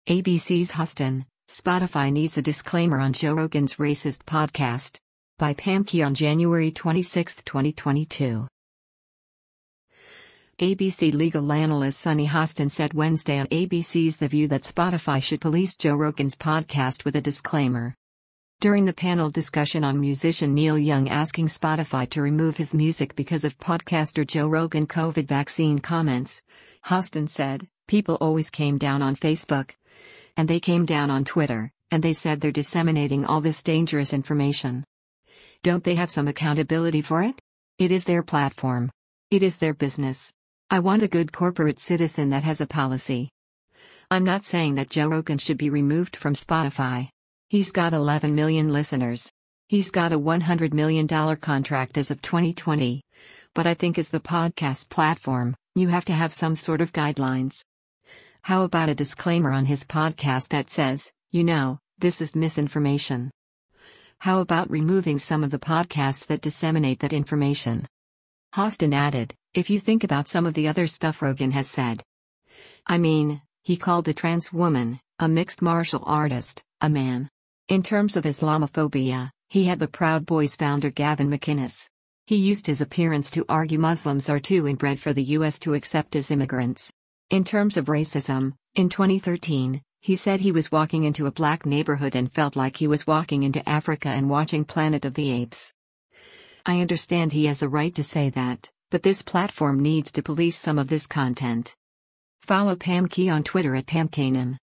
ABC's Huston, Spotify needs a disclaimer on Joe Rogan's racist podcast. By Pam Key on January 26, 2022. ABC legal analyst Sunny Hostin said Wednesday on ABC's The View that Spotify should police Joe Rogan's podcast with a disclaimer. During the panel discussion on musician Neil Young asking Spotify to remove his music because of podcaster Joe Rogan COVID vaccine comments, Hostin said, "People always came down on Facebook. And they came down on Twitter, and they said they're disseminating all this dangerous information. Don't they have some accountability for it? It is their platform. It is their business. I want a good corporate citizen that has a policy. I'm not saying that Joe Rogan should be removed from Spotify. He's got 11 million listeners. He's got a $100 million contract as of 2020. But I think as the podcast platform, you have to have some sort of guidelines. How about a disclaimer on his podcast that says, this is misinformation? How about removing some of the podcasts that disseminate that information?" Hostin added, "If you think about some of the other stuff Rogan has said. He called a trans woman, a mixed martial artist, a man. In terms of Islamophobia, he had the Proud Boys founder Gavin McInnes. He used his appearance to argue Muslims are too inbred for the U.S. to accept as immigrants. In terms of racism, in 2013, he said he was walking into a black neighborhood and felt like he was walking into Africa and watching Planet of the Apes. I understand he has a right to say that, but this platform needs to police some of this content." Follow Pam Key on Twitter at PamKanan.